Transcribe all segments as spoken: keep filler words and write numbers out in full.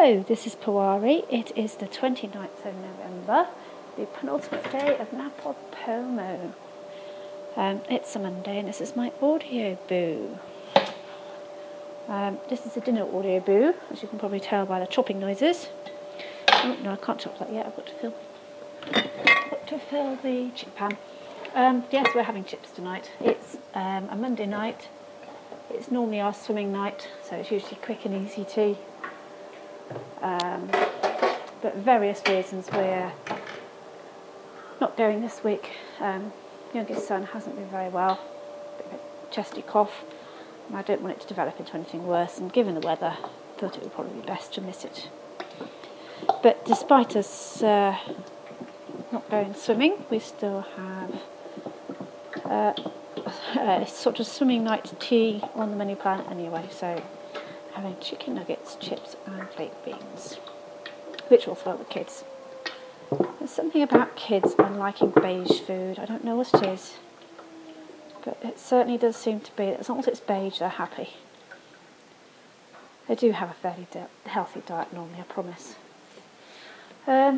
Hello, this is Pawari. It is the twenty-ninth of November, the penultimate day of NaPoWoPoMo. Um, it's a Monday and this is my audio boo. Um, this is a dinner audio boo, as you can probably tell by the chopping noises. Oh, no, I can't chop that yet. I've got to fill, got to fill the chip pan. Um, yes, we're having chips tonight. It's um, a Monday night. It's normally our swimming night, so it's usually quick and easy tea. Um, but for various reasons we're not going this week. Um, youngest son hasn't been very well, a bit of a chesty cough, and I don't want it to develop into anything worse, and given the weather I thought it would probably be best to miss it. But despite us uh, not going swimming, we still have uh, a sort of swimming night tea on the menu plan anyway, so having chicken nuggets, chips and baked beans, which will fill the kids. There's something about kids and liking beige food. I don't know what it is, but it certainly does seem to be that as long as it's beige, they're happy. They do have a fairly di- healthy diet normally, I promise. Um,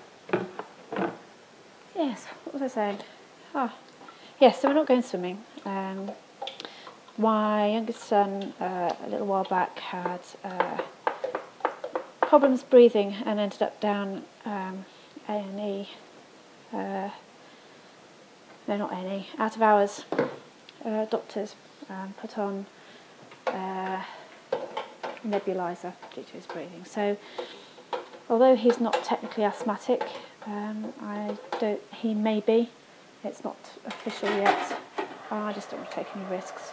yes, what was I saying? Ah, yes, so we're not going swimming. Um, My youngest son, uh, a little while back, had uh, problems breathing and ended up down um, A and E. Uh, no, not A and E, out of hours. Uh, doctors um, put on uh, nebulizer due to his breathing. So, although he's not technically asthmatic, um, I don't. He may be. It's not official yet. I just don't want to take any risks.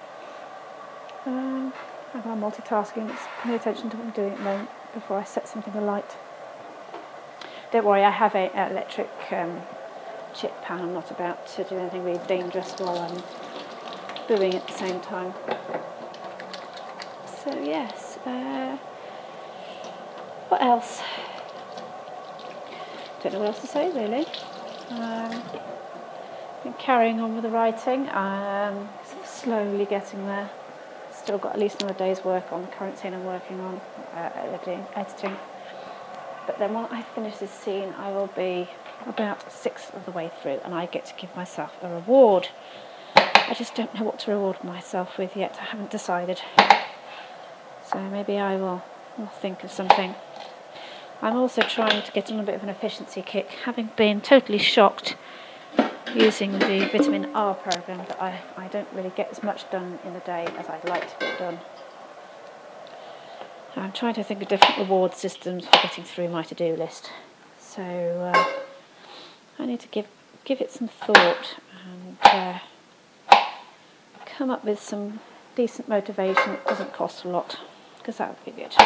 Um, I'm multitasking, let's pay attention to what I'm doing at the moment before I set something alight. Don't worry, I have an electric um, chip pan. I'm not about to do anything really dangerous while I'm brewing at the same time. So yes, uh, what else? Don't know what else to say really. Um, been carrying on with the writing, um, slowly getting there. Still got at least another day's work on the current scene I'm working on, uh, editing, editing. But then when I finish this scene, I will be about a sixth of the way through, and I get to give myself a reward. I just don't know what to reward myself with yet. I haven't decided. So maybe I will, will think of something. I'm also trying to get on a bit of an efficiency kick, having been totally shocked using the vitamin R program that I, I don't really get as much done in the day as I'd like to get done. I'm trying to think of different reward systems for getting through my to-do list. So uh, I need to give give it some thought and uh, come up with some decent motivation that doesn't cost a lot, because that would be good.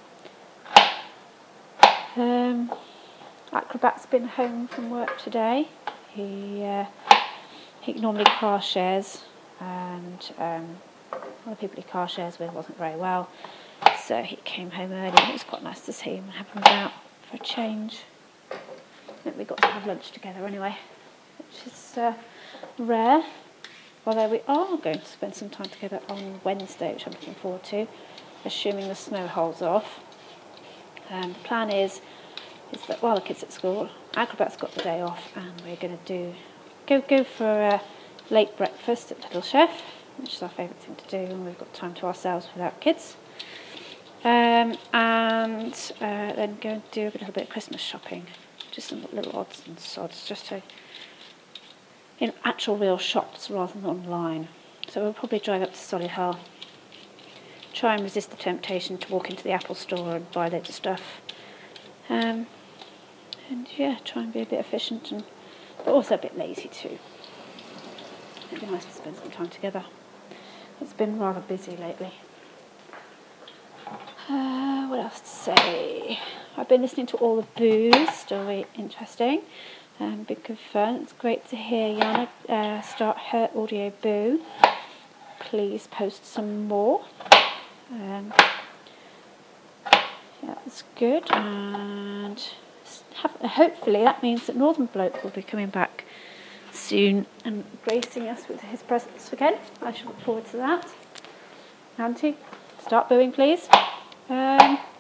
Um, Acrobat's been home from work today. He uh, he normally car shares, and um, one of the people he car shares with wasn't very well, so he came home early. And it was quite nice to see him and have him about for a change. And we got to have lunch together anyway, which is uh, rare. Although we are going to spend some time together on Wednesday, which I'm looking forward to, assuming the snow holds off. Um, the plan is is that while the kids are at school, Acrobat's got the day off, and we're going to do go go for a late breakfast at Little Chef, which is our favourite thing to do when we've got time to ourselves without kids. Um, and uh, then go and do a little bit of Christmas shopping, just some little odds and sods, just to in actual real shops rather than online. So we'll probably drive up to Solihull, try and resist the temptation to walk into the Apple store and buy loads of stuff. Um, and yeah, try and be a bit efficient, and but also a bit lazy too. It'd be nice to spend some time together. It's been rather busy lately. Uh, what else to say? I've been listening to all the boos, still very interesting, um, big good fun. It's great to hear Yana uh, start her audio boo. Please post some more. Um, yeah, that's good, and have, hopefully that means that Northern Bloke will be coming back soon and gracing us with his presence again. I shall look forward to that. Auntie, start booing please. Um,